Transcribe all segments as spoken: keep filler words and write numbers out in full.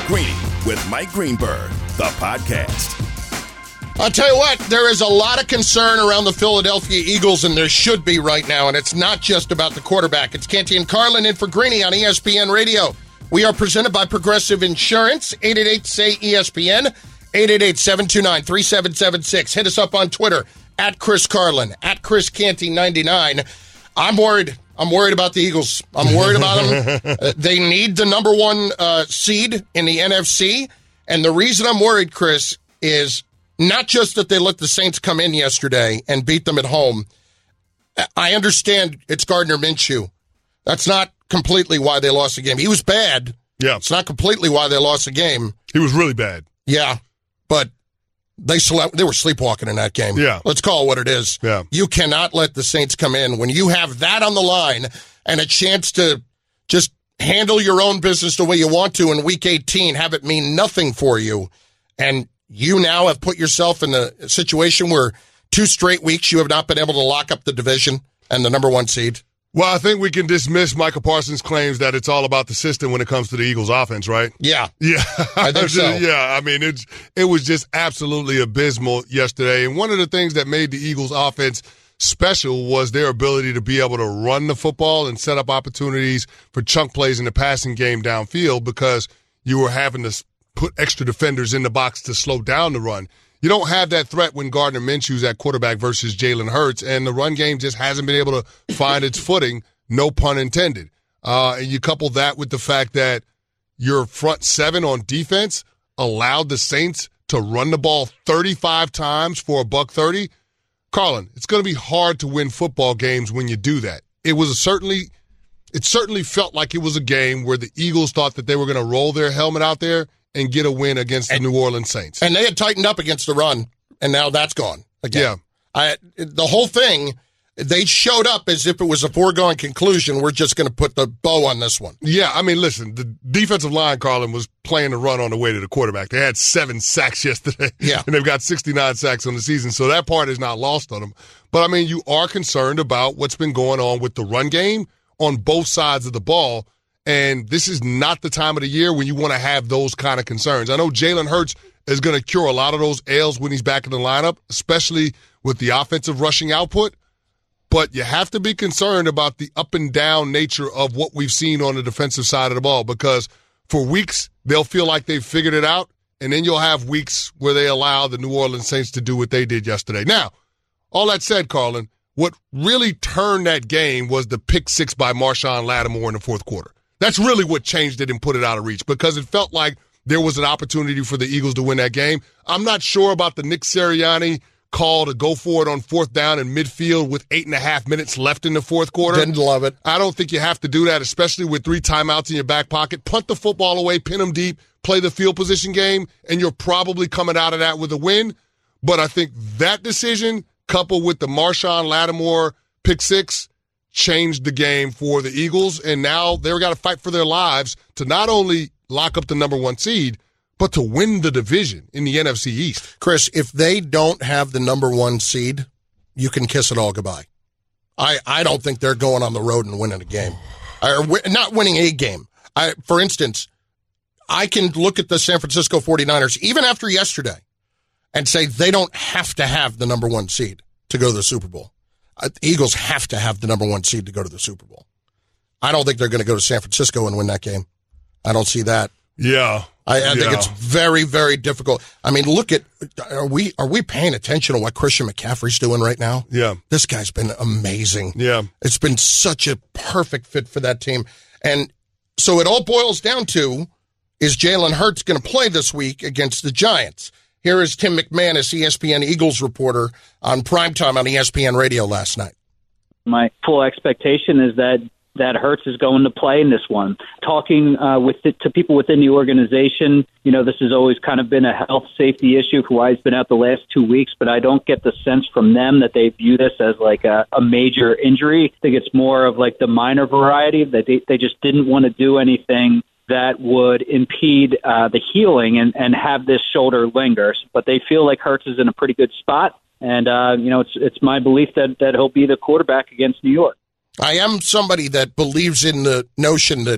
Greeny with Mike Greenberg, the podcast. I'll tell you what, there is a lot of concern around the Philadelphia Eagles, and there should be right now, and it's not just about the quarterback. It's Canty and Carlin in for Greeny on E S P N Radio. We are presented by Progressive Insurance, eight eight eight, S A Y, E S P N, eight eight eight, seven two nine, three seven seven six. Hit us up on Twitter, at Chris Carlin, at Chris Canty ninety-nine. I'm worried. I'm worried about the Eagles. I'm worried about them. Uh, they need the number one uh, seed in the N F C, and the reason I'm worried, Chris, is not just that they let the Saints come in yesterday and beat them at home. I understand it's Gardner Minshew. That's not completely why they lost the game. He was bad. Yeah. It's not completely why they lost the game. He was really bad. Yeah, but they slept, they were sleepwalking in that game. Yeah. Let's call it what it is. Yeah. You cannot let the Saints come in when you have that on the line and a chance to just handle your own business the way you want to in Week eighteen, have it mean nothing for you, and you now have put yourself in a situation where two straight weeks you have not been able to lock up the division and the number one seed. Well, I think we can dismiss Micah Parsons' claims that it's all about the system when it comes to the Eagles' offense, right? Yeah. Yeah. I think so. Yeah, I mean, it's, it was just absolutely abysmal yesterday. And one of the things that made the Eagles' offense special was their ability to be able to run the football and set up opportunities for chunk plays in the passing game downfield because you were having to put extra defenders in the box to slow down the run. You don't have that threat when Gardner Minshew's at quarterback versus Jalen Hurts, and the run game just hasn't been able to find its footing, no pun intended. Uh, and you couple that with the fact that your front seven on defense allowed the Saints to run the ball thirty-five times for a buck thirty. Carlin, it's going to be hard to win football games when you do that. It was a certainly, it certainly felt like it was a game where the Eagles thought that they were going to roll their helmet out there and get a win against the and, New Orleans Saints. And they had tightened up against the run, and now that's gone again. Yeah. I, the whole thing, they showed up as if it was a foregone conclusion. We're just going to put the bow on this one. Yeah, I mean, listen, the defensive line, Carlin, was playing the run on the way to the quarterback. They had seven sacks yesterday, yeah. and they've got sixty-nine sacks on the season, so that part is not lost on them. But, I mean, you are concerned about what's been going on with the run game on both sides of the ball. And this is not the time of the year when you want to have those kind of concerns. I know Jalen Hurts is going to cure a lot of those ails when he's back in the lineup, especially with the offensive rushing output. But you have to be concerned about the up and down nature of what we've seen on the defensive side of the ball, because for weeks they'll feel like they've figured it out, and then you'll have weeks where they allow the New Orleans Saints to do what they did yesterday. Now, all that said, Carlin, what really turned that game was the pick six by Marshawn Lattimore in the fourth quarter. That's really what changed it and put it out of reach, because it felt like there was an opportunity for the Eagles to win that game. I'm not sure about the Nick Sirianni call to go for it on fourth down in midfield with eight and a half minutes left in the fourth quarter. Didn't love it. I don't think you have to do that, especially with three timeouts in your back pocket. Punt the football away, pin them deep, play the field position game, and you're probably coming out of that with a win. But I think that decision, coupled with the Marshawn Lattimore pick six, changed the game for the Eagles, and now they've got to fight for their lives to not only lock up the number one seed, but to win the division in the N F C East. Chris, if they don't have the number one seed, you can kiss it all goodbye. I, I don't think they're going on the road and winning a game. Or not winning a game. I, for instance, I can look at the San Francisco forty-niners, even after yesterday, and say they don't have to have the number one seed to go to the Super Bowl. Uh, the Eagles have to have the number one seed to go to the Super Bowl. I don't think they're going to go to San Francisco and win that game. I don't see that. Yeah. I, I yeah. think it's very, very difficult. I mean, look at, are we are we paying attention to what Christian McCaffrey's doing right now? Yeah. This guy's been amazing. Yeah. It's been such a perfect fit for that team. And so it all boils down to, is Jalen Hurts going to play this week against the Giants? Here is Tim McManus, E S P N Eagles reporter, on primetime on E S P N Radio last night. My full expectation is that that Hurts is going to play in this one. Talking uh, with the, to people within the organization, you know, this has always kind of been a health safety issue for why he's been out the last two weeks, but I don't get the sense from them that they view this as like a, a major injury. I think it's more of like the minor variety, that they, they just didn't want to do anything that would impede uh, the healing and, and have this shoulder linger. But they feel like Hurts is in a pretty good spot. And, uh, you know, it's it's my belief that, that he'll be the quarterback against New York. I am somebody that believes in the notion that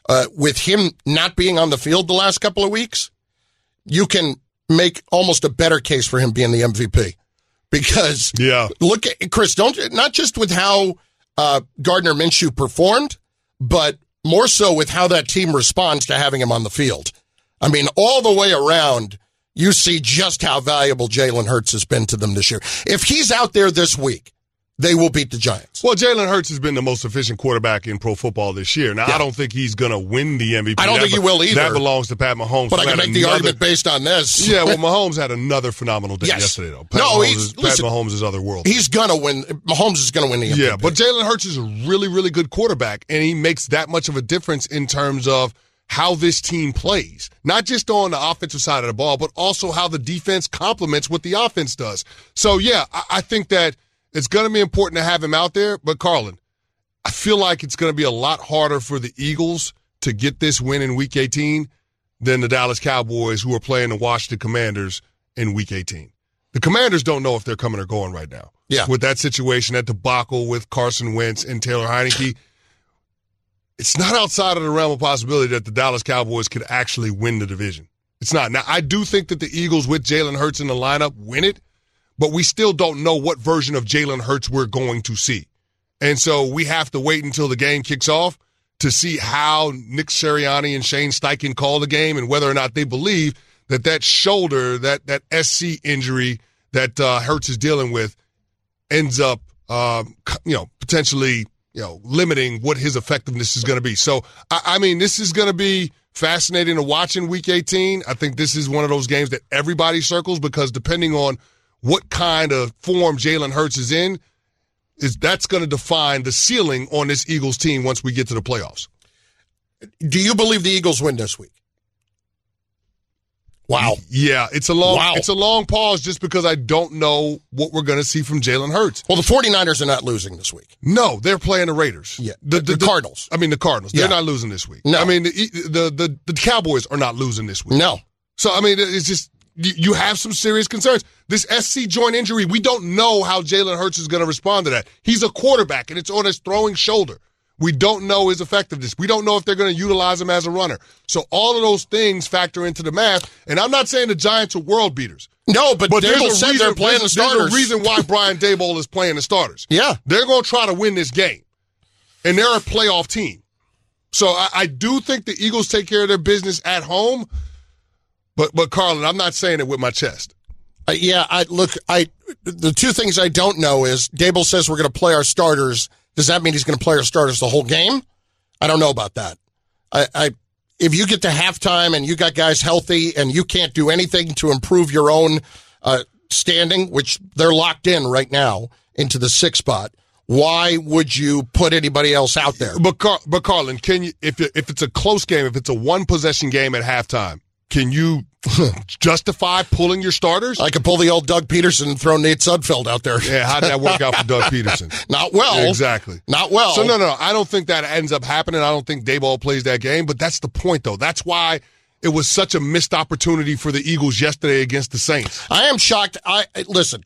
uh, with him not being on the field the last couple of weeks, you can make almost a better case for him being the M V P. Because yeah. look at, Chris, don't, not just with how uh, Gardner Minshew performed, but more so with how that team responds to having him on the field. I mean, all the way around, you see just how valuable Jalen Hurts has been to them this year. If he's out there this week, they will beat the Giants. Well, Jalen Hurts has been the most efficient quarterback in pro football this year. Now, yeah. I don't think he's going to win the M V P. I don't that think he will either. That belongs to Pat Mahomes. But I can make another, the argument based on this. Yeah, well, Mahomes had another phenomenal day yes. yesterday, though. Pat no, Mahomes he's, is, Pat listen, Mahomes is otherworldly. He's going to win. Mahomes is going to win the M V P. Yeah, but Jalen Hurts is a really, really good quarterback, and he makes that much of a difference in terms of how this team plays. Not just on the offensive side of the ball, but also how the defense complements what the offense does. So, yeah, I, I think that it's going to be important to have him out there. But, Carlin, I feel like it's going to be a lot harder for the Eagles to get this win in Week eighteen than the Dallas Cowboys, who are playing the Washington Commanders in Week eighteen. The Commanders don't know if they're coming or going right now. Yeah. With that situation, that debacle with Carson Wentz and Taylor Heineke, it's not outside of the realm of possibility that the Dallas Cowboys could actually win the division. It's not. Now, I do think that the Eagles with Jalen Hurts in the lineup win it, but we still don't know what version of Jalen Hurts we're going to see. And so we have to wait until the game kicks off to see how Nick Sirianni and Shane Steichen call the game and whether or not they believe that that shoulder, that that S C injury that uh, Hurts is dealing with ends up, um, you know, potentially, you know, limiting what his effectiveness is going to be. So, I, I mean, this is going to be fascinating to watch in Week eighteen. I think this is one of those games that everybody circles because depending on what kind of form Jalen Hurts is in, is that's going to define the ceiling on this Eagles team once we get to the playoffs. Do you believe the Eagles win this week? Wow. Yeah, it's a long wow. it's a long pause just because I don't know what we're going to see from Jalen Hurts. Well, the 49ers are not losing this week. No, they're playing the Raiders. Yeah, the, the, the Cardinals. I mean, the Cardinals. Yeah. They're not losing this week. No. I mean, the, the the the Cowboys are not losing this week. No. So, I mean, it's just you have some serious concerns. This S C joint injury, we don't know how Jalen Hurts is going to respond to that. He's a quarterback, and it's on his throwing shoulder. We don't know his effectiveness. We don't know if they're going to utilize him as a runner. So all of those things factor into the math. And I'm not saying the Giants are world beaters. No, but, but Dable there's a said reason, they're playing there's, the starters. There's a reason why Brian Daboll is playing the starters. Yeah. They're going to try to win this game. And they're a playoff team. So I, I do think the Eagles take care of their business at home. But, but Carlin, I'm not saying it with my chest. Uh, yeah, I look, I the two things I don't know is Dable says we're going to play our starters. Does that mean he's going to play our starters the whole game? I don't know about that. I, I if you get to halftime and you got guys healthy and you can't do anything to improve your own uh, standing, which they're locked in right now into the sixth spot, why would you put anybody else out there? But Car- but Carlin, can you if it, if it's a close game, if it's a one possession game at halftime, can you justify pulling your starters? I could pull the old Doug Peterson and throw Nate Sudfeld out there. Yeah, how'd that work out for Doug Peterson? Not well. Yeah, exactly. Not well. So, no, no, I don't think that ends up happening. I don't think Daboll plays that game, but that's the point, though. That's why it was such a missed opportunity for the Eagles yesterday against the Saints. I am shocked. I Listen,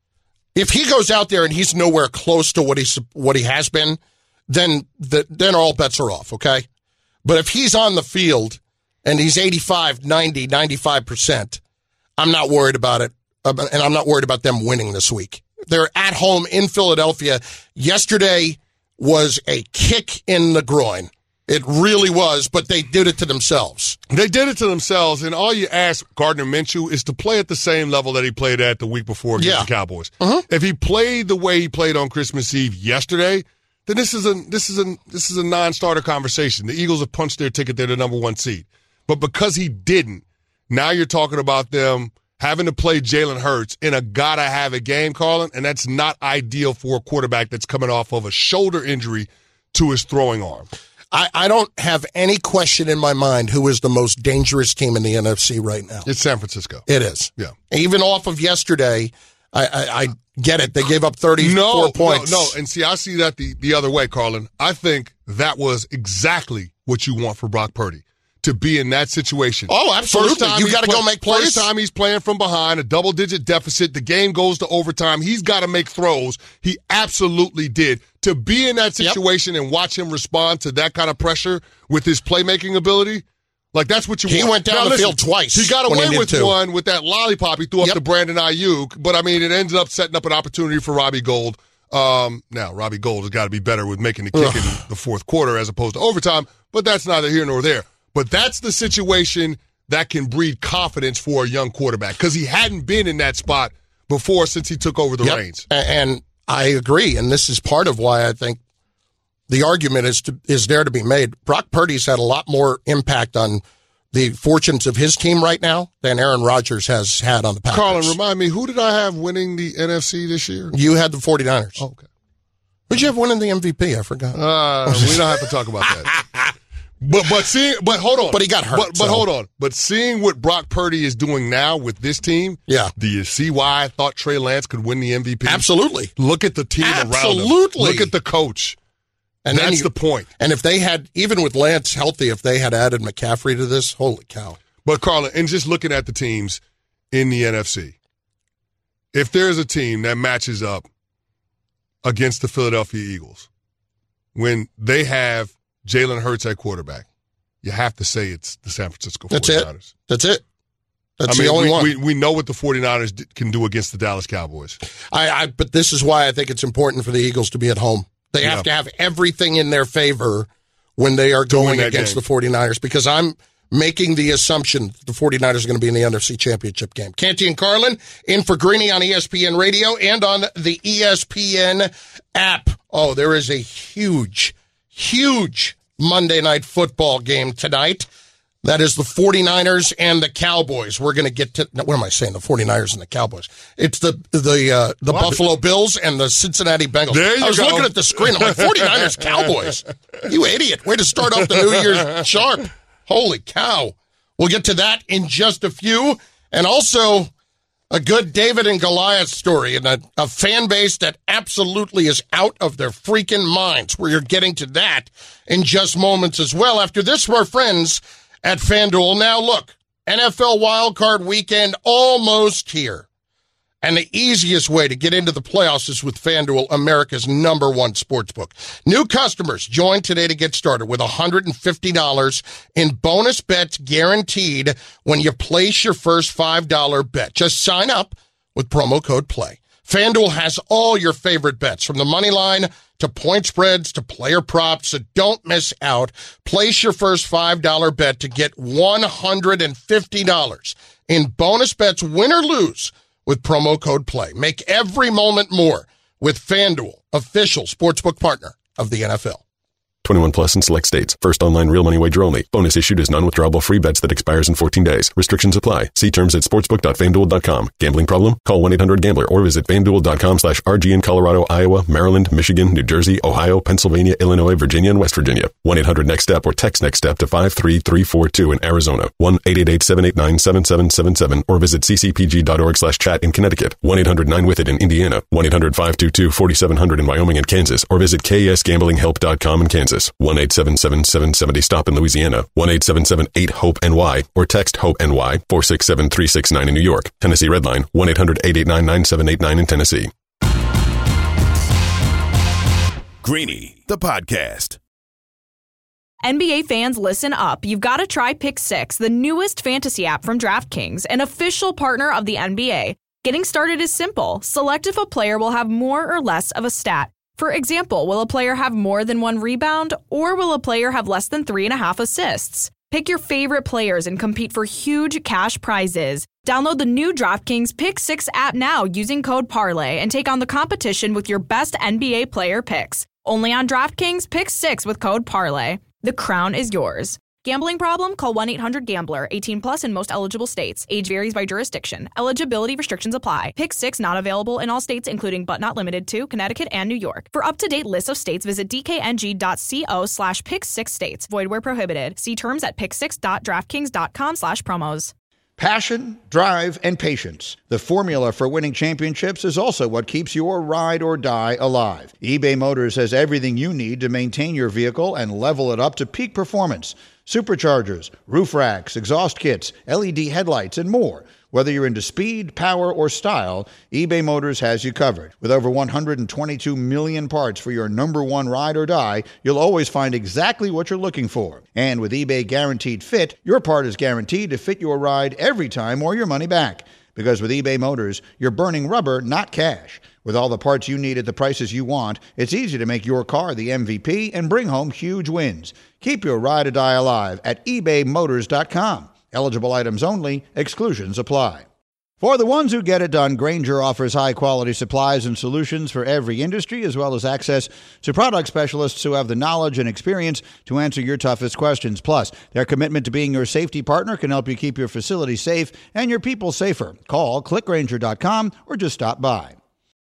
if he goes out there and he's nowhere close to what, he's, what he has been, then, the, then all bets are off, okay? But if he's on the field and he's eighty-five, ninety, ninety-five percent, I'm not worried about it, and I'm not worried about them winning this week. They're at home in Philadelphia. Yesterday was a kick in the groin. It really was, but they did it to themselves. They did it to themselves, and all you ask Gardner Minshew is to play at the same level that he played at the week before against yeah. the Cowboys. Uh-huh. If he played the way he played on Christmas Eve yesterday, then this is a this is a this is a non-starter conversation. The Eagles have punched their ticket; they're the number one seed. But because he didn't, now you're talking about them having to play Jalen Hurts in a gotta-have-it game, Carlin, and that's not ideal for a quarterback that's coming off of a shoulder injury to his throwing arm. I, I don't have any question in my mind who is the most dangerous team in the N F C right now. It's San Francisco. It is. Yeah. Even off of yesterday, I, I, I get it. They gave up thirty-four no, points. No, no, and see, I see that the, the other way, Carlin. I think that was exactly what you want for Brock Purdy. to be in that situation. Oh, absolutely. You got to go make plays. First time he's playing from behind, a double-digit deficit. The game goes to overtime. He's got to make throws. He absolutely did. To be in that situation yep. and watch him respond to that kind of pressure with his playmaking ability, like that's what you he want. He went down now, the listen, field twice. He got away he with too. one with that lollipop he threw up yep. to Brandon Ayuk, but I mean, it ended up setting up an opportunity for Robbie Gould. Um, now, Robbie Gould has got to be better with making the kick Ugh. in the fourth quarter as opposed to overtime, but that's neither here nor there. But that's the situation that can breed confidence for a young quarterback because he hadn't been in that spot before since he took over the yep. reins. And I agree, and this is part of why I think the argument is to, is there to be made. Brock Purdy's had a lot more impact on the fortunes of his team right now than Aaron Rodgers has had on the Packers. Carlin, remind me, who did I have winning the N F C this year? You had the 49ers. Oh, okay. Who'd you have winning the M V P? I forgot. Uh, we don't have to talk about that. But but seeing but hold on. But he got hurt. But, but so. hold on. But seeing what Brock Purdy is doing now with this team, yeah. do you see why I thought Trey Lance could win the M V P? Absolutely. Look at the team Absolutely. around him. Absolutely. Look at the coach. And that's you, the point. And if they had, even with Lance healthy, if they had added McCaffrey to this, holy cow. But Carlin, and just looking at the teams in the N F C, if there's a team that matches up against the Philadelphia Eagles, when they have Jalen Hurts at quarterback, you have to say it's the San Francisco 49ers. That's it. That's it. That's I mean, the only we, one. We, we know what the 49ers can do against the Dallas Cowboys. I, I But this is why I think it's important for the Eagles to be at home. They yeah. have to have everything in their favor when they are going against game. the 49ers, because I'm making the assumption the 49ers are going to be in the N F C Championship game. Canty and Carlin in for Greeny on E S P N Radio and on the E S P N app. Oh, there is a huge, huge Monday Night Football game tonight. That is the 49ers and the Cowboys. We're going to get to, what am I saying, the 49ers and the Cowboys? It's the the uh, the what? Buffalo Bills and the Cincinnati Bengals. There you I was go. looking at the screen. I'm like, 49ers, Cowboys. You idiot. Way to start off the New Year's sharp. Holy cow. We'll get to that in just a few. And also a good David and Goliath story and a, a fan base that absolutely is out of their freaking minds. We're getting to that in just moments as well. After this, from our friends at FanDuel. Now, look, N F L wildcard weekend almost here. And the easiest way to get into the playoffs is with FanDuel, America's number one sportsbook. New customers join today to get started with one hundred fifty dollars in bonus bets guaranteed when you place your first five dollar bet. Just sign up with promo code PLAY. FanDuel has all your favorite bets, from the money line to point spreads to player props, so don't miss out. Place your first five dollar bet to get one hundred fifty dollars in bonus bets, win or lose, with promo code PLAY. Make every moment more with FanDuel, official sportsbook partner of the N F L. twenty-one plus in select states. First online real money wager only. Bonus issued is non-withdrawable free bets that expires in fourteen days. Restrictions apply. See terms at sportsbook dot fan duel dot com. Gambling problem? Call one eight hundred gambler or visit fan duel dot com slash R G in Colorado, Iowa, Maryland, Michigan, New Jersey, Ohio, Pennsylvania, Illinois, Virginia, and West Virginia. one eight hundred next step or text next step to five three three four two in Arizona. one eight eight eight seven eight nine seven seven seven seven or visit c c p g dot org slash chat in Connecticut. one eight hundred nine with it in Indiana. one eight hundred five two two four seven zero zero in Wyoming and Kansas or visit k s gambling help dot com in Kansas. one eight seven seven seven seven zero stop in Louisiana. one eight seven seven eight hope N Y or text HOPE-NY four six seven three six nine in New York. Tennessee Redline one eight hundred eight eight nine nine seven eight nine in Tennessee. Greeny, the podcast. N B A fans, listen up. You've got to try Pick Six, the newest fantasy app from DraftKings, an official partner of the N B A. Getting started is simple. Select if a player will have more or less of a stat. For example, will a player have more than one rebound, or will a player have less than three and a half assists? Pick your favorite players and compete for huge cash prizes. Download the new DraftKings Pick Six app now using code PARLAY and take on the competition with your best N B A player picks. Only on DraftKings Pick Six with code PARLAY. The crown is yours. Gambling problem? Call one eight hundred gambler. eighteen plus in most eligible states. Age varies by jurisdiction. Eligibility restrictions apply. Pick Six not available in all states, including but not limited to Connecticut and New York. For up-to-date list of states, visit dkng.co slash pick six states. Void where prohibited. See terms at pick six dot draftkings dot com slash promos. Passion, drive, and patience. The formula for winning championships is also what keeps your ride or die alive. eBay Motors has everything you need to maintain your vehicle and level it up to peak performance. Superchargers, roof racks, exhaust kits, L E D headlights, and more. Whether you're into speed, power, or style, eBay Motors has you covered. With over one hundred twenty-two million parts for your number one ride or die, you'll always find exactly what you're looking for. And with eBay Guaranteed Fit, your part is guaranteed to fit your ride every time or your money back. Because with eBay Motors, you're burning rubber, not cash. With all the parts you need at the prices you want, it's easy to make your car the M V P and bring home huge wins. Keep your ride or die alive at ebay motors dot com. Eligible items only. Exclusions apply. For the ones who get it done, Grainger offers high-quality supplies and solutions for every industry, as well as access to product specialists who have the knowledge and experience to answer your toughest questions. Plus, their commitment to being your safety partner can help you keep your facility safe and your people safer. Call click grainger dot com or just stop by.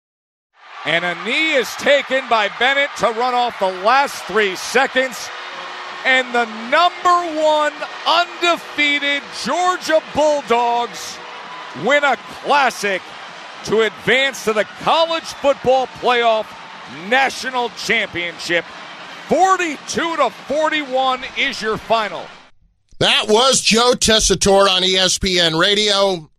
And a knee is taken by Bennett to run off the last three seconds. And the number one undefeated Georgia Bulldogs win a classic to advance to the College Football Playoff National Championship. forty-two to forty-one is your final. That was Joe Tessitore on E S P N Radio.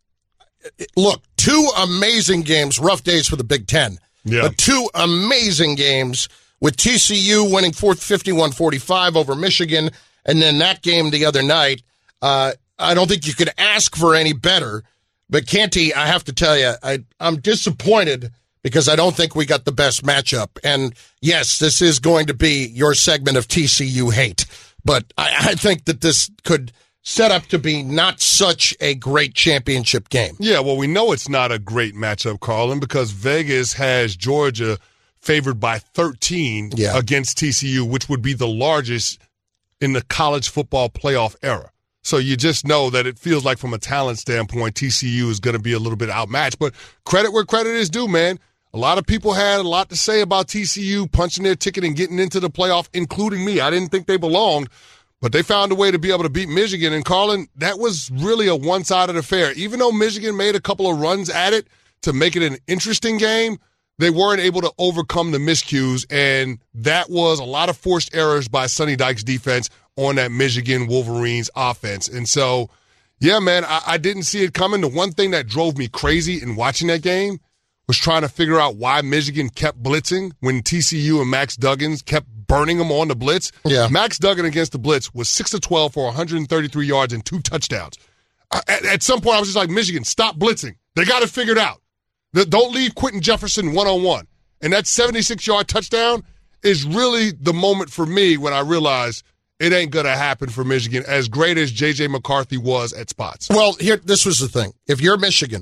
Look, two amazing games, rough days for the Big Ten. Yeah. But two amazing games with T C U winning fifty-one forty-five over Michigan, and then that game the other night. Uh, I don't think you could ask for any better. But, Canty, I have to tell you, I, I'm disappointed because I don't think we got the best matchup. And, yes, this is going to be your segment of T C U hate. But I, I think that this could set up to be not such a great championship game. Yeah, well, we know it's not a great matchup, Carlin, because Vegas has Georgia favored by thirteen yeah. against T C U, which would be the largest in the college football playoff era. So you just know that it feels like from a talent standpoint, T C U is going to be a little bit outmatched. But credit where credit is due, man. A lot of people had a lot to say about T C U punching their ticket and getting into the playoff, including me. I didn't think they belonged, but they found a way to be able to beat Michigan. And, Carlin, that was really a one-sided affair. Even though Michigan made a couple of runs at it to make it an interesting game, they weren't able to overcome the miscues, and that was a lot of forced errors by Sonny Dykes' defense on that Michigan Wolverines offense. And so, yeah, man, I, I didn't see it coming. The one thing that drove me crazy in watching that game was trying to figure out why Michigan kept blitzing when T C U and Max Duggan kept burning them on the blitz. Yeah. Max Duggan against the blitz was six of twelve for one hundred thirty-three yards and two touchdowns. At, at some point, I was just like, Michigan, stop blitzing. They got it figured out. Don't leave Quentin Jefferson one-on-one. And that seventy-six-yard touchdown is really the moment for me when I realized it ain't going to happen for Michigan, as great as J J McCarthy was at spots. Well, here, this was the thing. If you're Michigan,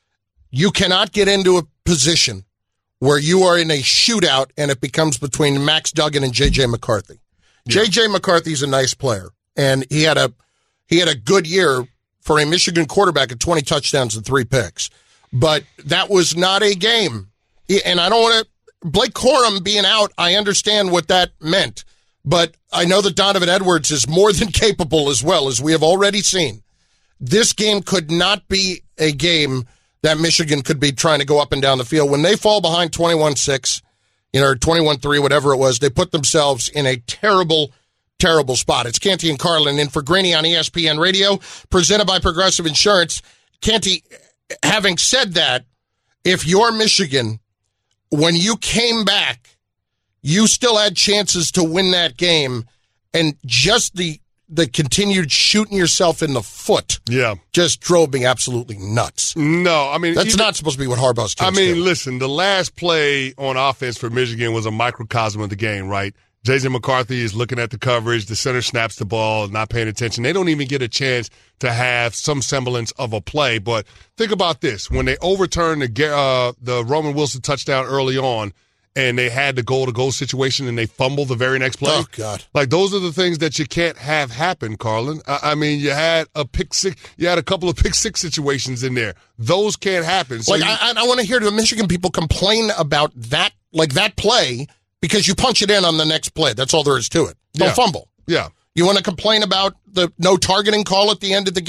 you cannot get into a position where you are in a shootout and it becomes between Max Duggan and J J McCarthy. Yeah. J J McCarthy's a nice player, and he had a he had a good year for a Michigan quarterback at twenty touchdowns and three picks. But that was not a game. And I don't want to, Blake Corum being out, I understand what that meant. But I know that Donovan Edwards is more than capable as well, as we have already seen. This game could not be a game that Michigan could be trying to go up and down the field. When they fall behind twenty-one six, you know, or twenty-one three, whatever it was, they put themselves in a terrible, terrible spot. It's Canty and Carlin in for Greeny on E S P N Radio, presented by Progressive Insurance. Canty, having said that, if you're Michigan, when you came back, you still had chances to win that game, and just the the continued shooting yourself in the foot yeah. just drove me absolutely nuts. No, I mean... That's even, not supposed to be what Harbaugh's team I mean, do. listen, the last play on offense for Michigan was a microcosm of the game, right? J J McCarthy is looking at the coverage. The center snaps the ball, not paying attention. They don't even get a chance to have some semblance of a play. But think about this. When they overturned the, uh, the Roman Wilson touchdown early on, and they had the goal-to-goal situation, and they fumbled the very next play. Oh, God. Like, those are the things that you can't have happen, Carlin. I, I mean, you had a pick six, you had a couple of pick six situations in there. Those can't happen. So like, you, I, I want to hear the Michigan people complain about that, like that play, because you punch it in on the next play. That's all there is to it. Don't yeah. fumble. Yeah. You want to complain about the no targeting call at the end of the game?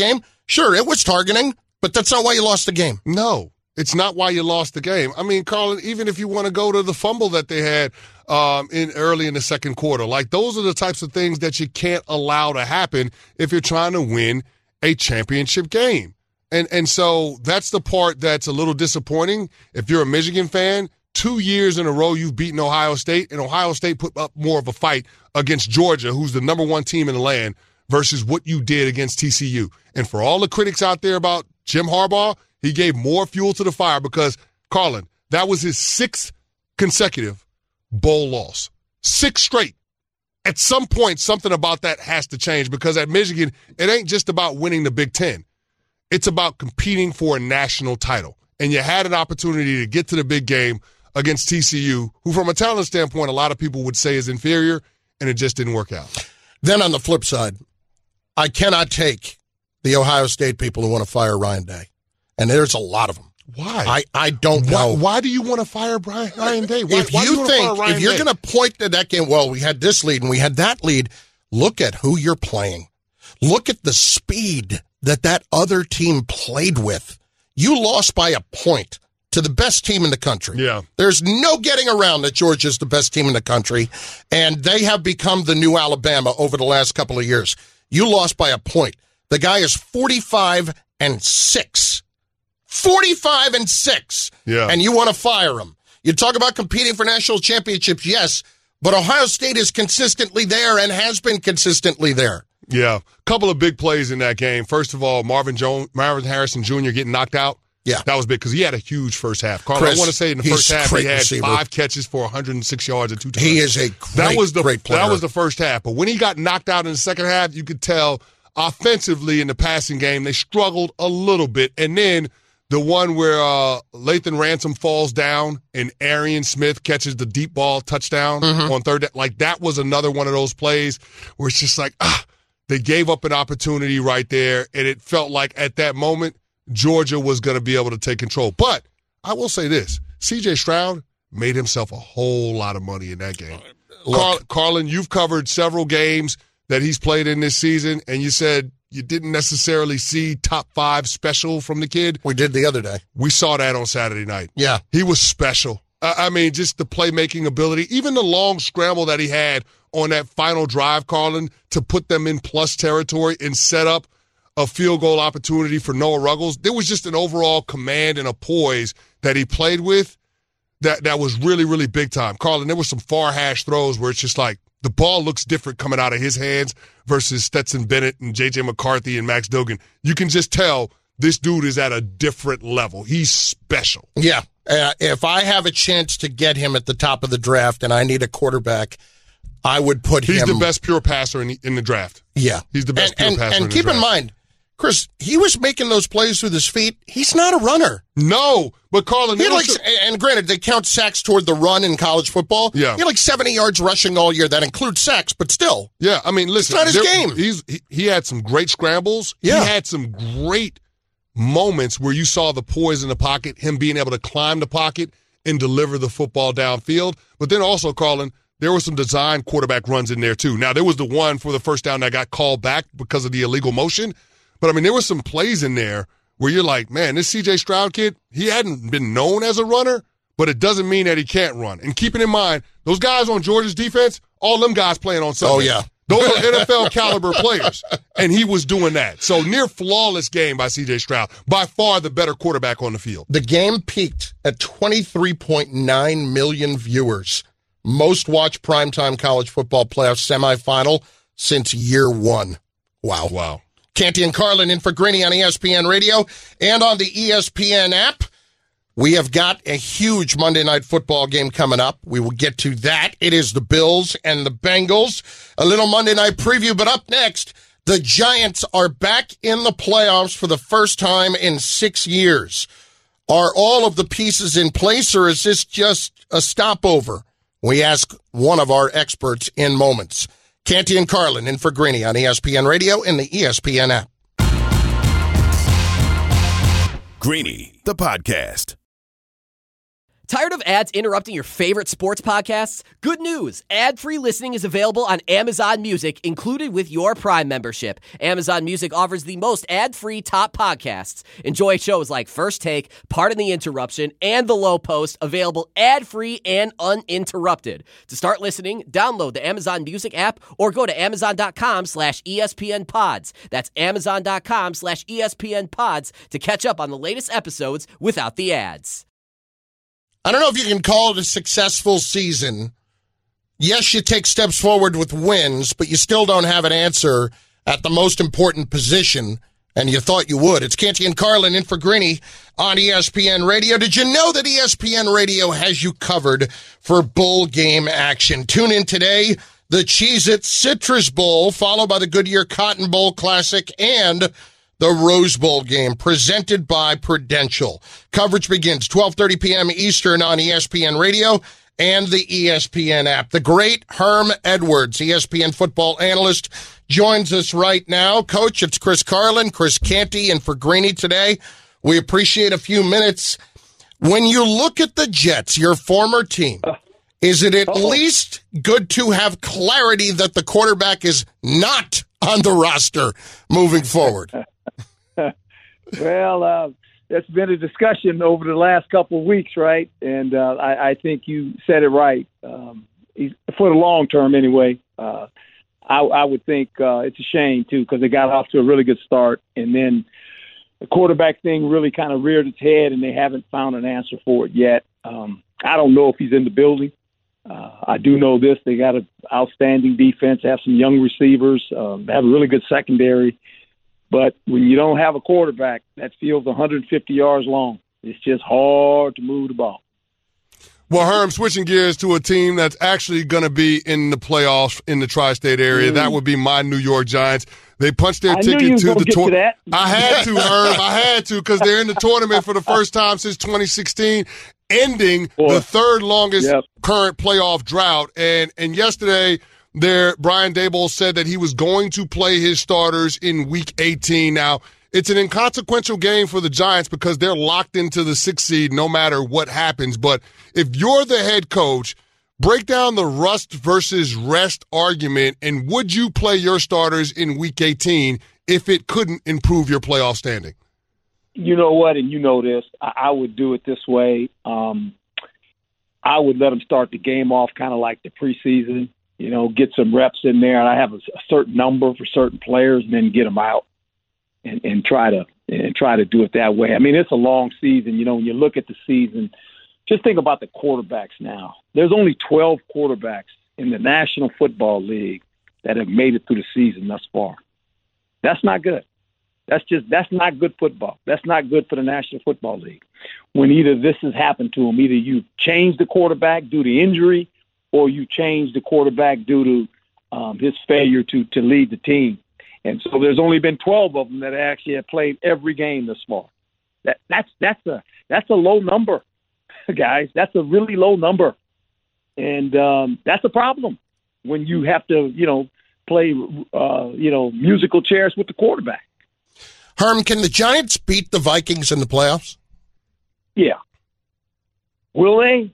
Sure, it was targeting, but that's not why you lost the game. No, it's not why you lost the game. I mean, Carlin, even if you want to go to the fumble that they had um, in early in the second quarter, like those are the types of things that you can't allow to happen if you're trying to win a championship game. And and so that's the part that's a little disappointing. If you're a Michigan fan, two years in a row you've beaten Ohio State, and Ohio State put up more of a fight against Georgia, who's the number one team in the land, versus what you did against T C U. And for all the critics out there about Jim Harbaugh, he gave more fuel to the fire because, Carlin, that was his sixth consecutive bowl loss. Six straight. At some point, something about that has to change because at Michigan, it ain't just about winning the Big Ten. It's about competing for a national title. And you had an opportunity to get to the big game against T C U, who from a talent standpoint, a lot of people would say is inferior, and it just didn't work out. Then on the flip side, I cannot take the Ohio State people who want to fire Ryan Day. And there's a lot of them. Why? I, I don't why, know. Why do you want to fire Brian, Ryan Day? Why, if why you, do you think, Ryan if you're Day? going to point to that game, well, we had this lead and we had that lead, look at who you're playing. Look at the speed that that other team played with. You lost by a point to the best team in the country. Yeah. There's no getting around that Georgia's the best team in the country, and they have become the new Alabama over the last couple of years. You lost by a point. The guy is forty-five and six. forty-five and six. Yeah. And you want to fire him. You talk about competing for national championships, yes, but Ohio State is consistently there and has been consistently there. Yeah. A couple of big plays in that game. First of all, Marvin Jones, Marvin Harrison Junior getting knocked out. Yeah. That was big because he had a huge first half. Carl, Chris, I want to say in the he's first half he had receiver. five catches for one hundred six yards and two touchdowns. He is a great, that was the, great player. That was the first half. But when he got knocked out in the second half, you could tell offensively in the passing game, they struggled a little bit. And then the one where uh, Lathan Ransom falls down and Arian Smith catches the deep ball touchdown mm-hmm. on third. Like that was another one of those plays where it's just like, ah, they gave up an opportunity right there. And it felt like at that moment, Georgia was going to be able to take control. But I will say this, C J Stroud made himself a whole lot of money in that game. Carl, Carlin, you've covered several games that he's played in this season, and you said you didn't necessarily see top five special from the kid. We did the other day. We saw that on Saturday night. Yeah. He was special. I mean, just the playmaking ability, even the long scramble that he had on that final drive, Carlin, to put them in plus territory and set up a field goal opportunity for Noah Ruggles. There was just an overall command and a poise that he played with that, that was really, really big time. Carlin, there were some far hash throws where it's just like the ball looks different coming out of his hands versus Stetson Bennett and J J McCarthy and Max Duggan. You can just tell this dude is at a different level. He's special. Yeah. Uh, if I have a chance to get him at the top of the draft and I need a quarterback, I would put He's him. He's the best pure passer in the, in the draft. Yeah. He's the best and, pure and, passer and in the keep draft. in mind, Chris, he was making those plays with his feet. He's not a runner. No, but Carlin, he had like, and granted, they count sacks toward the run in college football. Yeah, he had like seventy yards rushing all year. That includes sacks, but still. Yeah, I mean, listen, it's not his there, game. He's he, he had some great scrambles. Yeah. He had some great moments where you saw the poise in the pocket, him being able to climb the pocket and deliver the football downfield. But then also, Carlin, there were some design quarterback runs in there too. Now, there was the one for the first down that got called back because of the illegal motion. But, I mean, there were some plays in there where you're like, man, this C J Stroud kid, he hadn't been known as a runner, but it doesn't mean that he can't run. And keeping in mind, those guys on Georgia's defense, all them guys playing on Sunday. Oh, yeah. Those are N F L caliber players, and he was doing that. So near flawless game by C J Stroud, by far the better quarterback on the field. The game peaked at twenty-three point nine million viewers. Most watched primetime college football playoff semifinal since year one. Wow. Wow. Canty and Carlin in for Greeny on E S P N Radio and on the E S P N app. We have got a huge Monday Night Football game coming up. We will get to that. It is the Bills and the Bengals. A little Monday Night preview, but up next, the Giants are back in the playoffs for the first time in six years. Are all of the pieces in place, or is this just a stopover? We ask one of our experts in moments. Canty and Carlin in for Greeny on E S P N Radio and the E S P N app. Greeny, the podcast. Tired of ads interrupting your favorite sports podcasts? Good news! Ad-free listening is available on Amazon Music, included with your Prime membership. Amazon Music offers the most ad-free top podcasts. Enjoy shows like First Take, Pardon the Interruption, and The Low Post, available ad-free and uninterrupted. To start listening, download the Amazon Music app or go to amazon.com slash ESPN pods. That's amazon.com slash ESPN pods to catch up on the latest episodes without the ads. I don't know if you can call it a successful season. Yes, you take steps forward with wins, but you still don't have an answer at the most important position, and you thought you would. It's Canty and Carlin in for Greeny on E S P N Radio. Did you know that E S P N Radio has you covered for bowl game action? Tune in today, the Cheez-It Citrus Bowl, followed by the Goodyear Cotton Bowl Classic and the Rose Bowl game, presented by Prudential. Coverage begins twelve thirty p.m. Eastern on E S P N Radio and the E S P N app. The great Herm Edwards, E S P N football analyst, joins us right now. Coach, it's Chris Carlin, Chris Canty, and for Greeny today. We appreciate a few minutes. When you look at the Jets, your former team, is it at Uh-oh. least good to have clarity that the quarterback is not on the roster moving forward? Well, uh, that's been a discussion over the last couple of weeks, right? And uh, I, I think you said it right. Um, for the long term, anyway, uh, I, I would think uh, it's a shame, too, because they got off to a really good start. And then the quarterback thing really kind of reared its head, and they haven't found an answer for it yet. Um, I don't know if he's in the building. Uh, I do know this. They got an outstanding defense, have some young receivers, um, have a really good secondary. But when you don't have a quarterback that feels one hundred fifty yards long, it's just hard to move the ball. Well, Herm, switching gears to a team that's actually going to be in the playoffs in the tri-state area, mm. that would be my New York Giants. They punched their I ticket to the tournament. I had to, Herm. I had to because they're in the tournament for the first time since twenty sixteen, ending Boy. the third longest yep. current playoff drought. And and yesterday, there Brian Daboll said that he was going to play his starters in Week eighteen. Now, it's an inconsequential game for the Giants because they're locked into the sixth seed no matter what happens. But if you're the head coach, break down the rust versus rest argument, and would you play your starters in Week eighteen if it couldn't improve your playoff standing? You know what, and you know this, I, I would do it this way. Um, I would let them start the game off kind of like the preseason, you know, get some reps in there, and I have a, a certain number for certain players, and then get them out and, and try to and try to do it that way. I mean, it's a long season. You know, when you look at the season, just think about the quarterbacks now. There's only twelve quarterbacks in the National Football League that have made it through the season thus far. That's not good. That's just that's not good football. That's not good for the National Football League. When either this has happened to them, either you change the quarterback due to injury, or you change the quarterback due to um, his failure to to lead the team. And so there's only been twelve of them that actually have played every game thus far. That that's that's a that's a low number, guys. That's a really low number, and um, that's a problem when you have to you know play uh, you know musical chairs with the quarterback. Herm, can the Giants beat the Vikings in the playoffs? Yeah. Will they?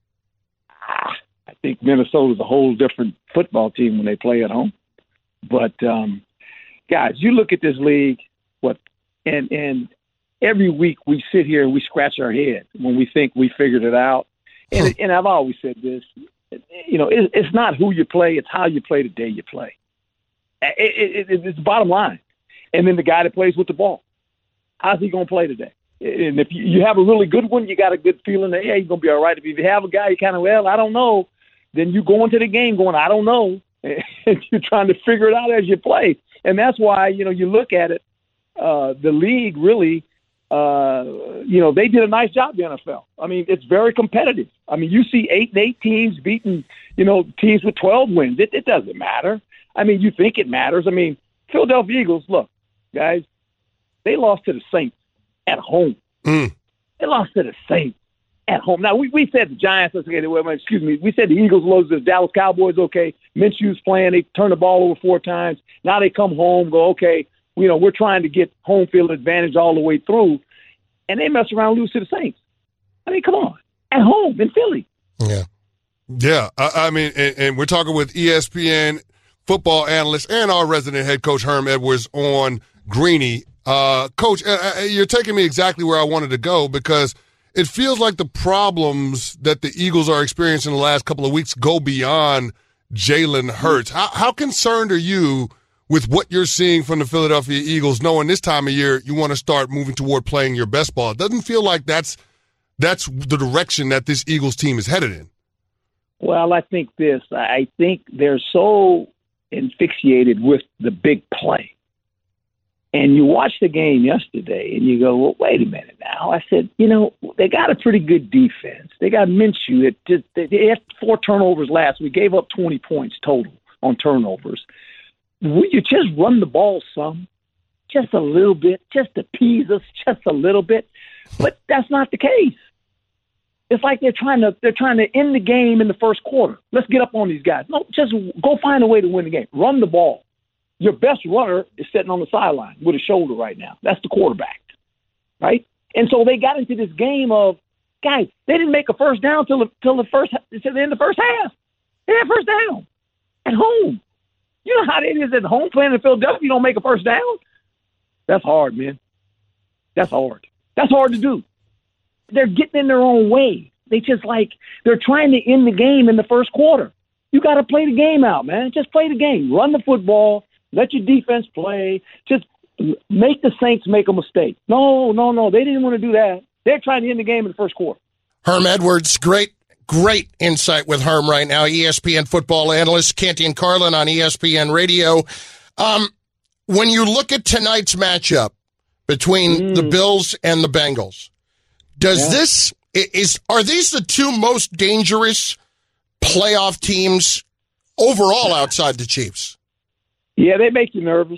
Ah, I think Minnesota's a whole different football team when they play at home. But, um, guys, you look at this league, what, and and every week we sit here and we scratch our head when we think we figured it out. And, huh. and I've always said this, you know, it, it's not who you play, it's how you play the day you play. It, it, it, it's the bottom line. And then the guy that plays with the ball, how's he going to play today? And if you have a really good one, you got a good feeling that, yeah, he's going to be all right. If you have a guy you kind of, well, I don't know, then you go into the game going, I don't know. And you're trying to figure it out as you play. And that's why, you know, you look at it, uh, the league really, uh, you know, they did a nice job, the N F L. I mean, it's very competitive. I mean, you see eight and eight teams beating, you know, teams with twelve wins. It, it doesn't matter. I mean, you think it matters. I mean, Philadelphia Eagles, look, guys, they lost to the Saints at home. Mm. They lost to the Saints at home. Now, we, we said the Giants, okay, well, excuse me, we said the Eagles lost to the Dallas Cowboys, okay. Minshew's playing, they turn the ball over four times. Now they come home, go, okay, you know, we're trying to get home field advantage all the way through. And they mess around and lose to the Saints. I mean, come on. at home in Philly. Yeah. Yeah. I, I mean, and, and we're talking with E S P N football analyst and our resident head coach, Herm Edwards, on Greeny. Uh, coach, uh, you're taking me exactly where I wanted to go because it feels like the problems that the Eagles are experiencing the last couple of weeks go beyond Jalen Hurts. How, how concerned are you with what you're seeing from the Philadelphia Eagles, knowing this time of year you want to start moving toward playing your best ball? It doesn't feel like that's that's the direction that this Eagles team is headed in. Well, I think this. I think they're so asphyxiated with the big play. And you watch the game yesterday, and you go, well, wait a minute now. I said, you know, they got a pretty good defense. They got Minshew. It just, they had four turnovers last week. Gave up twenty points total on turnovers. Will you just run the ball some? Just a little bit. Just appease us just a little bit. But that's not the case. It's like they're trying to they're trying to end the game in the first quarter. Let's get up on these guys. No, just go find a way to win the game. Run the ball. Your best runner is sitting on the sideline with a shoulder right now. That's the quarterback, right? And so they got into this game of, guys, they didn't make a first down till the, till the first till the end of the first half. They had first down at home. You know how it is at home playing in Philadelphia. You don't make a first down. That's hard, man. That's hard. That's hard to do. They're getting in their own way. They just like they're trying to end the game in the first quarter. You got to play the game out, man. Just play the game. Run the football. Let your defense play. Just make the Saints make a mistake. No, no, no. They didn't want to do that. They're trying to end the game in the first quarter. Herm Edwards, great, great insight with Herm right now. E S P N football analyst, Canty and Carlin on E S P N Radio. Um, when you look at tonight's matchup between mm. the Bills and the Bengals, does yeah. this is are these the two most dangerous playoff teams overall outside the Chiefs? Yeah, they make you nervous.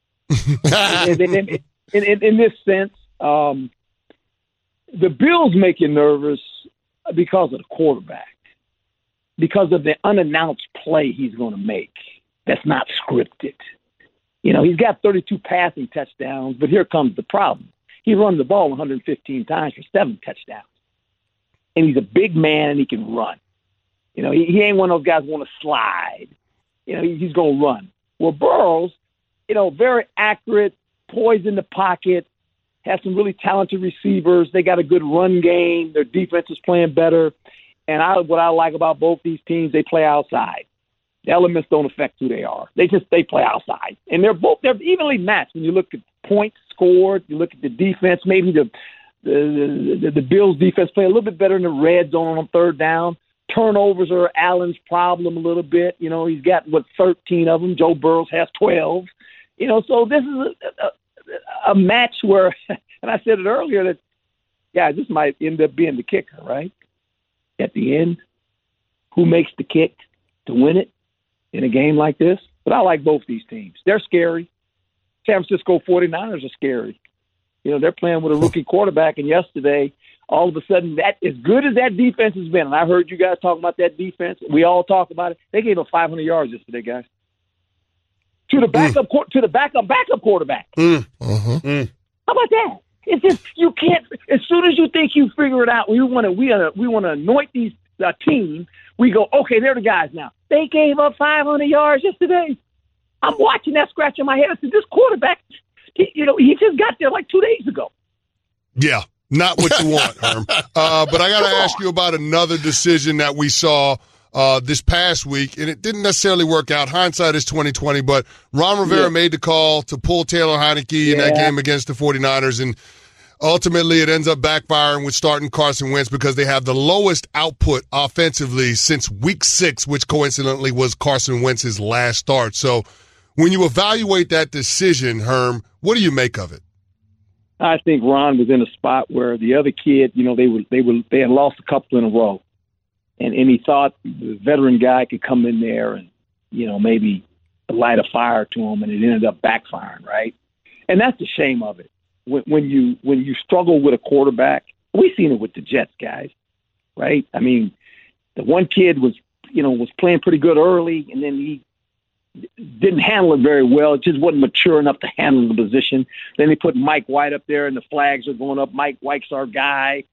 in, in, in, in, in this sense, um, the Bills make you nervous because of the quarterback, because of the unannounced play he's going to make that's not scripted. You know, he's got thirty-two passing touchdowns, but here comes the problem. He runs the ball one hundred fifteen times for seven touchdowns. And he's a big man and he can run. You know, he, he ain't one of those guys who want to slide. You know, he, he's going to run. Well, Burrows, you know, very accurate, poised in the pocket, has some really talented receivers. They got a good run game. Their defense is playing better. And I, what I like about both these teams, they play outside. The elements don't affect who they are. They just they play outside. And they're both they're evenly matched. When you look at points scored, you look at the defense, maybe the the, the, the Bills defense play a little bit better in the red zone on third down. Turnovers are Allen's problem a little bit. You know, he's got, what, thirteen of them. Joe Burrow has twelve. You know, so this is a, a, a match where, and I said it earlier, that, yeah, this might end up being the kicker, right? At the end, who makes the kick to win it in a game like this? But I like both these teams. They're scary. San Francisco forty-niners are scary. You know, they're playing with a rookie quarterback, and yesterday, all of a sudden, that as good as that defense has been, and I heard you guys talking about that defense, we all talk about it, they gave up five hundred yards yesterday, guys. To the backup mm. to the backup backup quarterback. Mm. Uh-huh. Mm. How about that? It's just you can't. As soon as you think you figure it out, we want to we uh, we want to anoint these uh, team. We go, okay, they're the guys now. They gave up five hundred yards yesterday. I'm watching that, scratching my head. I said, this quarterback, he, you know, he just got there like two days ago. Yeah, not what you want, Herm. Uh, but I got to ask you about another decision that we saw uh, this past week, and it didn't necessarily work out. Hindsight is twenty twenty, but Ron Rivera yeah. made the call to pull Taylor Heineke yeah. in that game against the forty-niners, and ultimately it ends up backfiring with starting Carson Wentz because they have the lowest output offensively since week six, which coincidentally was Carson Wentz's last start. So when you evaluate that decision, Herm, what do you make of it? I think Ron was in a spot where the other kid, you know, they were they were they had lost a couple in a row, and and he thought the veteran guy could come in there and, you know, maybe light a fire to him, and it ended up backfiring, right? And that's the shame of it. When, when you when you struggle with a quarterback, we've seen it with the Jets guys, right? I mean, the one kid was, you know, was playing pretty good early, and then he didn't handle it very well. It just wasn't mature enough to handle the position. Then they put Mike White up there, and the flags are going up. Mike White's our guy.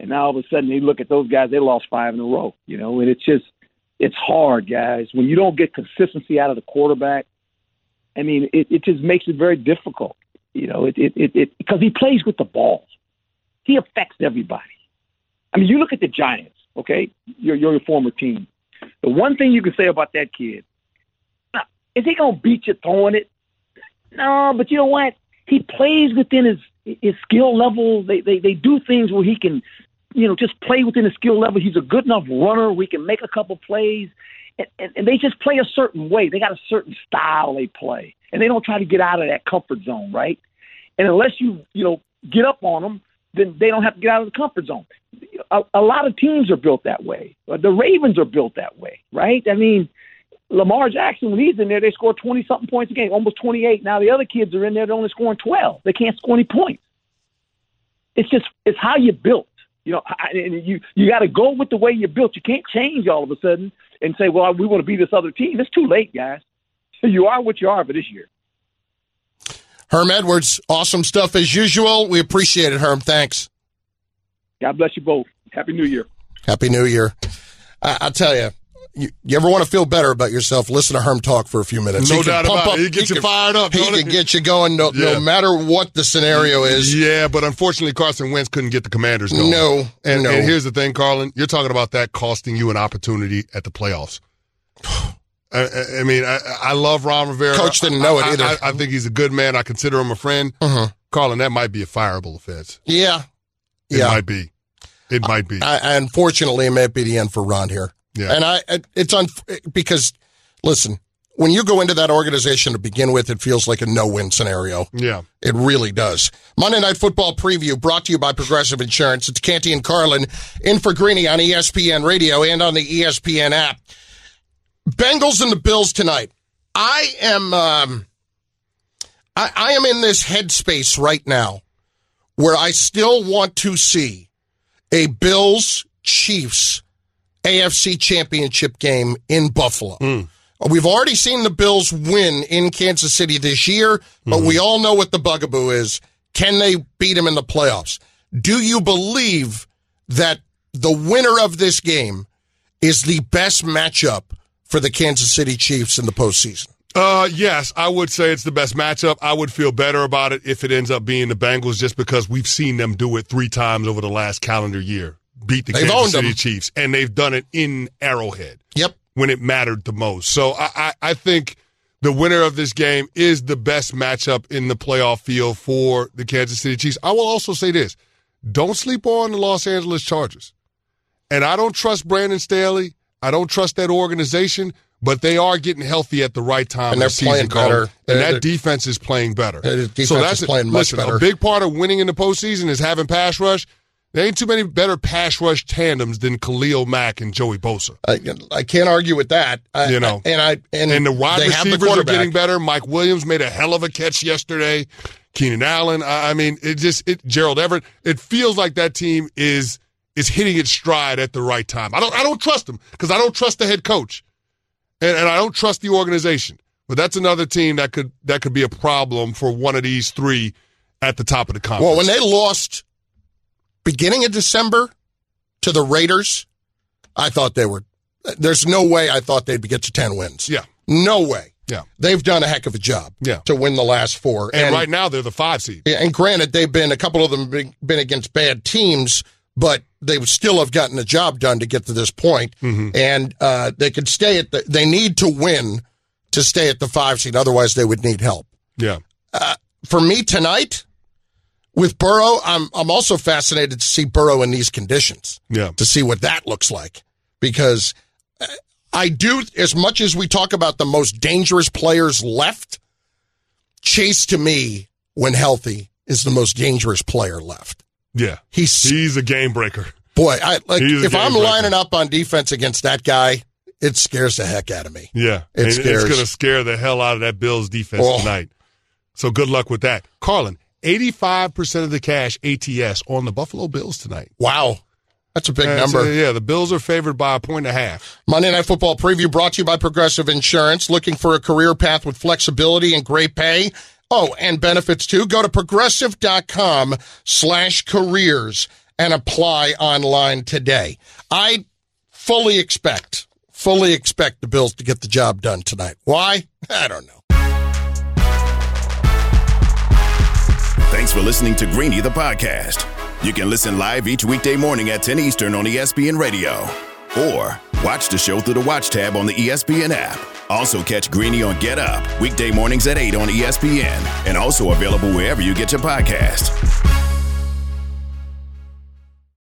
And now all of a sudden you look at those guys, they lost five in a row, you know, and it's just, it's hard, guys. When you don't get consistency out of the quarterback, I mean, it, it just makes it very difficult, you know, it, it, it, it, because he plays with the ball. He affects everybody. I mean, you look at the Giants, okay, your, your former team. The one thing you can say about that kid, now, is he going to beat you throwing it? No, but you know what? He plays within his his skill level. They, they they do things where he can, you know, just play within his skill level. He's a good enough runner. We can make a couple plays. And, and, and they just play a certain way. They got a certain style they play. And they don't try to get out of that comfort zone, right? And unless you, you know, get up on them, then they don't have to get out of the comfort zone. A, a lot of teams are built that way. The Ravens are built that way, right? I mean, Lamar Jackson, when he's in there, they score twenty-something points a game, almost twenty-eight. Now the other kids are in there, they're only scoring twelve. They can't score any points. It's just, it's how you're built. You know, and you, you got to go with the way you're built. You can't change all of a sudden and say, well, we want to be this other team. It's too late, guys. You are what you are for this year. Herm Edwards, awesome stuff as usual. We appreciate it, Herm. Thanks. God bless you both. Happy New Year. Happy New Year. I, I'll tell you, you, you ever want to feel better about yourself, listen to Herm talk for a few minutes. No he doubt about up, it. He gets he you can, fired up. He can it? get you going no, yeah. no matter what the scenario is. Yeah, but unfortunately, Carson Wentz couldn't get the Commanders going. No, and, no. and here's the thing, Carlin. You're talking about that costing you an opportunity at the playoffs. I, I mean, I, I love Ron Rivera. Coach didn't know I, it either. I, I, I think he's a good man. I consider him a friend. Uh-huh. Carlin, that might be a fireable offense. Yeah. It yeah. might be. It might be. I, unfortunately, it might be the end for Ron here. Yeah. And I, it's un, because, listen, when you go into that organization to begin with, it feels like a no-win scenario. Yeah. It really does. Monday Night Football preview brought to you by Progressive Insurance. It's Canty and Carlin in for Greeny on E S P N Radio and on the E S P N app. Bengals and the Bills tonight. I am, um, I, I am in this headspace right now where I still want to see a Bills-Chiefs A F C Championship game in Buffalo. Mm. We've already seen the Bills win in Kansas City this year, but mm. we all know what the bugaboo is. Can they beat them in the playoffs? Do you believe that the winner of this game is the best matchup for the Kansas City Chiefs in the postseason? Uh, yes, I would say it's the best matchup. I would feel better about it if it ends up being the Bengals just because we've seen them do it three times over the last calendar year. Beat the they've Kansas City them. Chiefs, and they've done it in Arrowhead. Yep. When it mattered the most. So I, I, I think the winner of this game is the best matchup in the playoff field for the Kansas City Chiefs. I will also say this. Don't sleep on the Los Angeles Chargers. And I don't trust Brandon Staley. I don't trust that organization, but they are getting healthy at the right time. And they're the playing season, better. And they're, that they're, defense is playing better. The defense so that's is playing it. much Listen, better. A big part of winning in the postseason is having pass rush. There ain't too many better pass rush tandems than Khalil Mack and Joey Bosa. I, I can't argue with that. I, you know, and I and, and the wide they receivers have the are getting better. Mike Williams made a hell of a catch yesterday. Keenan Allen. I, I mean, it just it. Gerald Everett. It feels like that team is is hitting its stride at the right time. I don't I don't trust them because I don't trust the head coach, and, and I don't trust the organization. But that's another team that could that could be a problem for one of these three at the top of the conference. Well, when they lost beginning of December to the Raiders, I thought they were – there's no way I thought they'd get to ten wins. Yeah. No way. Yeah. They've done a heck of a job yeah. to win the last four. And, and right now they're the five seed. And granted, they've been – a couple of them have been against bad teams, but they would still have gotten the job done to get to this point. Mm-hmm. And uh, they could stay at the – they need to win to stay at the five seed. Otherwise, they would need help. Yeah. Uh, for me tonight – with Burrow, I'm I'm also fascinated to see Burrow in these conditions. Yeah. To see what that looks like. Because I do, as much as we talk about the most dangerous players left, Chase, to me, when healthy, is the most dangerous player left. Yeah. He's he's a game breaker. Boy, I like He's if I'm breaker. lining up on defense against that guy, it scares the heck out of me. Yeah. It and scares. It's going to scare the hell out of that Bills defense oh. tonight. So good luck with that. Carlin, eighty-five percent of the cash A T S on the Buffalo Bills tonight. Wow. That's a big and number. So, yeah, the Bills are favored by a point and a half. Monday Night Football preview brought to you by Progressive Insurance. Looking for a career path with flexibility and great pay? Oh, and benefits too? Go to progressive.com slash careers. and apply online today. I fully expect, fully expect the Bills to get the job done tonight. Why? I don't know. Thanks for listening to Greeny, the podcast. You can listen live each weekday morning at ten Eastern on E S P N Radio. Or watch the show through the Watch tab on the E S P N app. Also catch Greeny on Get Up, weekday mornings at eight on E S P N. And also available wherever you get your podcast.